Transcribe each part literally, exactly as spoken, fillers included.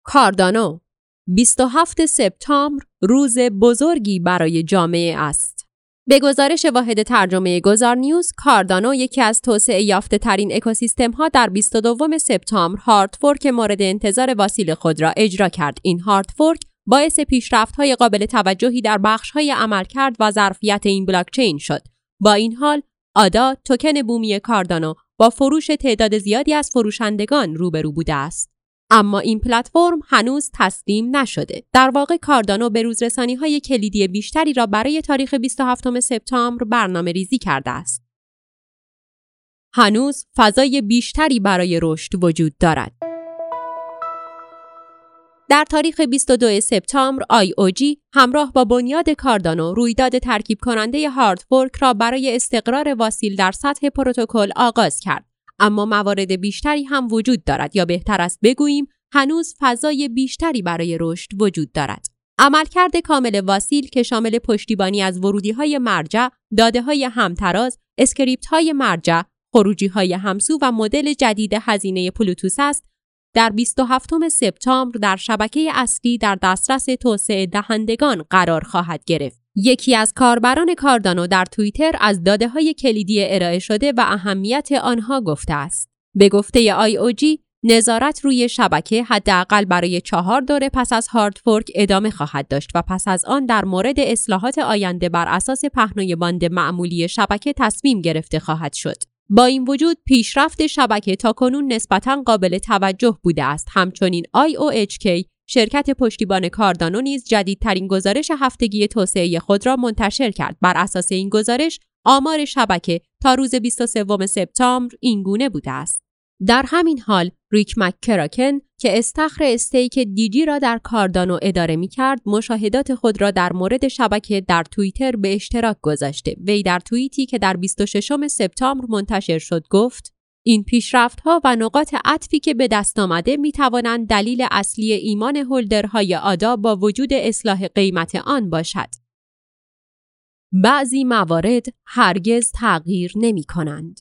کاردانو بیست و هفتم سپتامبر روز بزرگی برای جامعه است. به گزارش واحد ترجمه گذار نیوز، کاردانو یکی از توسعه یافته ترین اکوسیستم ها در بیست و دوم سپتامبر هارد فورک مورد انتظار واصیل خود را اجرا کرد. این هارد فورک باعث پیشرفت های قابل توجهی در بخش های عملکرد و ظرفیت این بلاکچین شد. با این حال، آدا، توکن بومی کاردانو، با فروش تعداد زیادی از فروشندگان روبرو بوده است. اما این پلتفرم هنوز تسلیم نشده. در واقع کاردانو به روزرسانی‌های کلیدی بیشتری را برای تاریخ بیست و هفتم سپتامبر برنامه ریزی کرده است. هنوز فضای بیشتری برای رشد وجود دارد. در تاریخ بیست و دوم سپتامبر آی او جی همراه با بنیاد کاردانو رویداد ترکیب کننده هارد فورک را برای استقرار واصیل در سطح پروتکل آغاز کرد. اما موارد بیشتری هم وجود دارد، یا بهتر است بگوییم هنوز فضای بیشتری برای رشد وجود دارد. عملکرد کامل واصیل که شامل پشتیبانی از ورودی‌های مرجع، داده‌های همتراز، اسکریپت‌های مرجع، خروجی‌های همسو و مدل جدید هزینه بلوتوث است، در بیست و هفتم سپتامبر در شبکه اصلی در دسترس توسعه دهندگان قرار خواهد گرفت. یکی از کاربران کاردانو در توییتر از داده‌های کلیدی ارائه شده و اهمیت آنها گفته است. به گفته آی او جی، نظارت روی شبکه حداقل برای چهار دوره پس از هارد فورک ادامه خواهد داشت و پس از آن در مورد اصلاحات آینده بر اساس پهنای باند معمولی شبکه تصمیم گرفته خواهد شد. با این وجود پیشرفت شبکه تاکنون نسبتاً قابل توجه بوده است. همچنین آی او اچ کی، شرکت پشتیبان کاردانو، نیز جدیدترین گزارش هفتگی توسعه خود را منتشر کرد. بر اساس این گزارش، آمار شبکه تا روز بیست و سوم سپتامبر این گونه بوده است. در همین حال، ریک مک‌کراکن که استخر استیک دیجی را در کاردانو اداره می‌کرد، مشاهدات خود را در مورد شبکه در توییتر به اشتراک گذاشته. وی در توییتی که در بیست و ششم سپتامبر منتشر شد گفت: این پیشرفت‌ها و نقاط عطفی که به دست آمده می‌توانند دلیل اصلی ایمان هولدرهای آدا با وجود اصلاح قیمت آن باشد. بعضی موارد هرگز تغییر نمی‌کنند.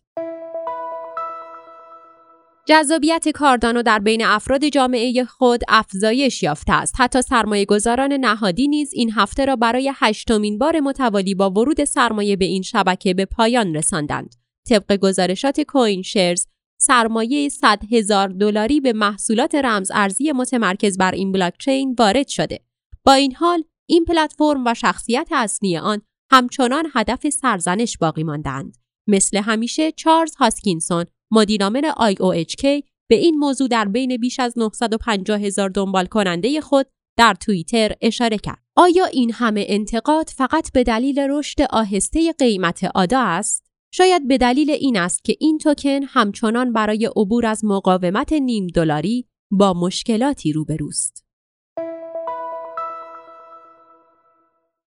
جذابیت کاردانو در بین افراد جامعه خود افزایش یافته است. حتی سرمایه‌گذاران نهادی نیز این هفته را برای هشتمین بار متوالی با ورود سرمایه به این شبکه به پایان رساندند. طبق گزارشات کوین شیرز، سرمایه صد هزار دلاری به محصولات رمز ارزی متمرکز بر این بلاکچین وارد شده. با این حال، این پلتفرم و شخصیت اصلی آن همچنان هدف سرزنش باقی ماندند. مثل همیشه، چارلز هاسکینسون، مدیرعامل آی او اچ کی، به این موضوع در بین بیش از نهصد و پنجاه هزار دنبال کننده خود در توییتر اشاره کرد. آیا این همه انتقاد فقط به دلیل رشد آهسته قیمت آدا است؟ شاید به دلیل این است که این توکن همچنان برای عبور از مقاومت نیم دلاری با مشکلاتی روبروست.